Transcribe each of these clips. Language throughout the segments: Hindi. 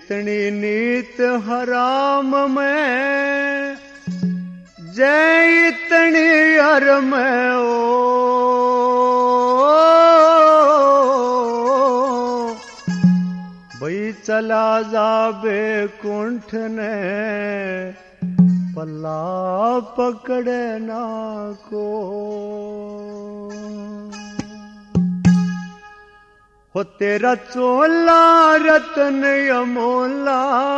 जितनी नीत हराम में जय इतनी हर में ओ भई चला जाबे कुंठ ने पल्ला पकड़े ना को हो तेरा चोला रतन अमोला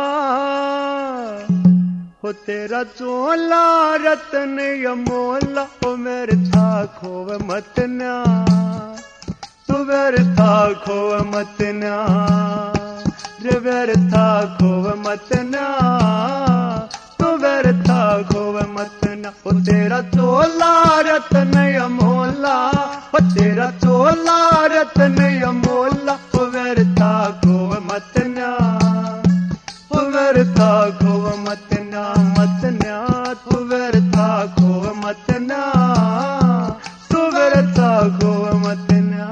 हो तेरा चोला रतन अमोला ओ मेरे था खोव मत न्या तू मेरे था खोव मत न्या रे मेरे था खोव मत न्या तू मेरे था खोव मत न्या ओ तेरा चोला रतन अमोला ओ तेरा चोला रतन अमोला ओ मेरे था खोव मत न्या ओ मेरे था खोव मत न्या तू मेरे था खोव मत न्या तू मेरे था खोव मत न्या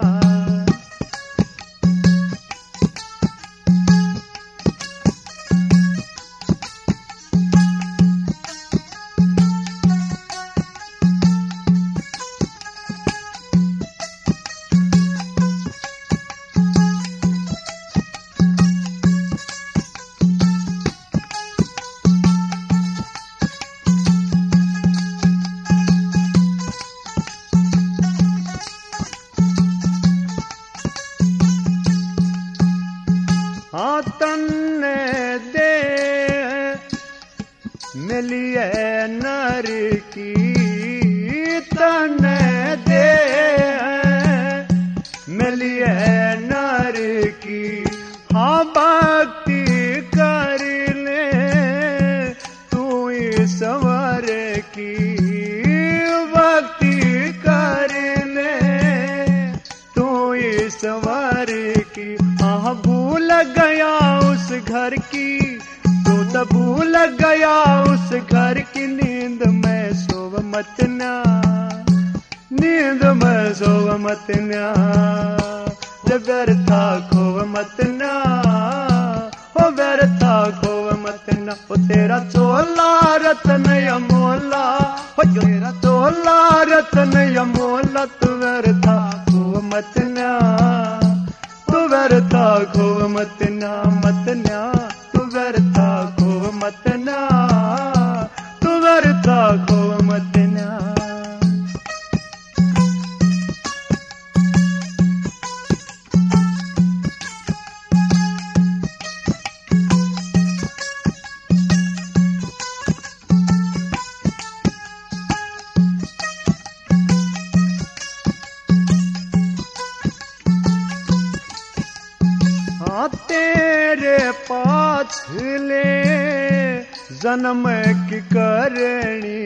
हाँ तन्ने दे मिलिए नर की तन्ने दे मिलिए नर की हाँ भक्ति कर ले तू ईश्वर की भक्ति कर ले तू ईश्वर की हाँ भूल गया उस घर की तू तो भूल गया उस घर की नींद में सोव मत न्या नींद में सोव मत न्या व्यर्था खोव मत न्या ओ व्यर्था खोव मत न्या ओ तेरा चोला रतन अमोला ओ तेरा चोला रतन अमोला तू व्यर्था खोव मत न्या तू व्यर्था खोव मत न्या तू व्यर्था खोव मत न्या तू व्यर्था खोव मत न्या तेरे पाछले जन्म की करणी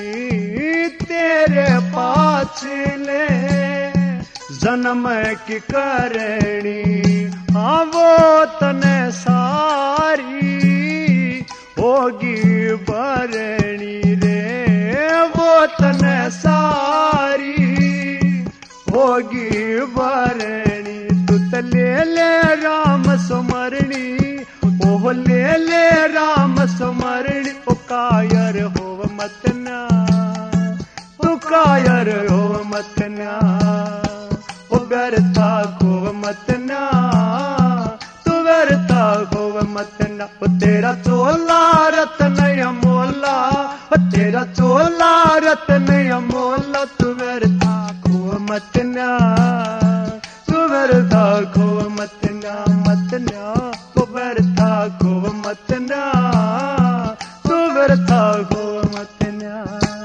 तेरे पाछले जन्म की करणी हाँ वो तने सारी होगी बरणी रे वो तने सारी होगी बरणी तू तो ले राम सुमरणी ओह ले राम सुमरणी ओ कायर होव मत न्या तू कायर होव मत न्या ओ व्यर्था खोव मत न्या तू व्यर्था खोव मत न्या ओ तेरा चोला रतन अमोला ओ तेरा चोला रतन अमोला तू व्यर्था खोव मत न्या तू व्यर्था खोव मत न्या तू व्यर्था खोव मत न्या तू व्यर्था खोव मत न्या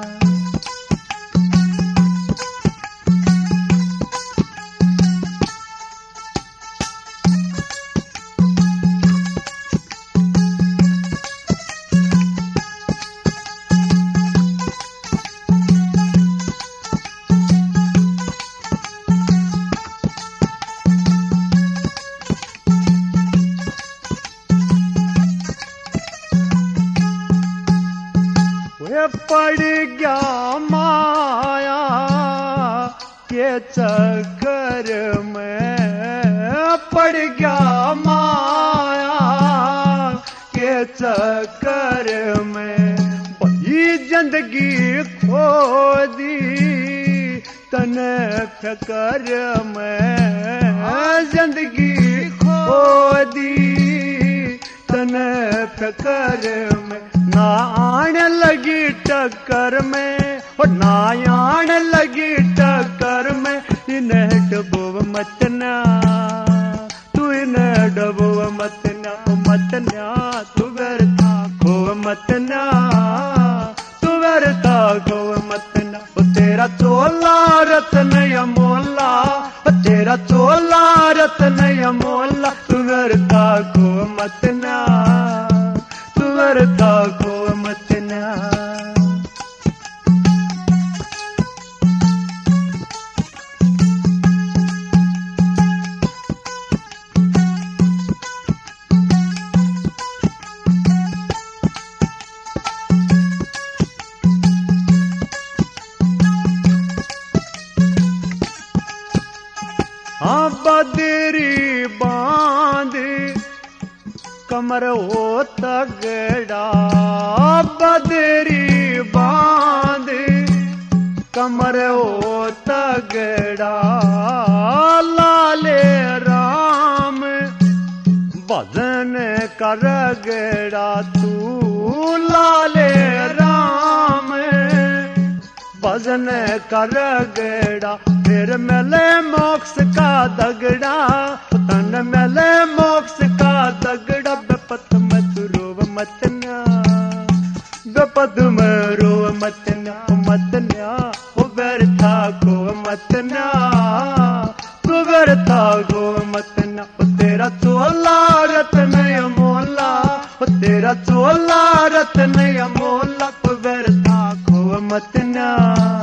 पड़ गया माया के चक्कर में पड़ गया माया चक्कर में बड़ी जिंदगी खो दी तने फिकर में जिंदगी खो दी तने फिकर में ना आने लगी टक्कर में और ना आने लगी टक्कर में इन्हें डबो मतना तू इन्हें डबो मतना तू व्यर्था खो मतना तू व्यर्था खो मतना तेरा चोला रतन अमोला तेरा चोला रतन अमोला तू व्यर्था खो मतना तू व्यर्था खो मतना बदरी बांध कमर हो तगड़ा बदरी बांध कमर हो तगड़ा लाले राम भजन कर गड़ा तू लाले राम भजन कर गड़ा फिर मिले मोक्ष का दगड़ा तन मिले मोक्ष का दगड़ा बेपत में तू रोव मतना बेपत में रोव मतना वो व्यर्था को मतना तू व्यर्था को मतना तेरा चोला रतन अमोला तेरा चोला रतन अमोला तू व्यर्था को मतना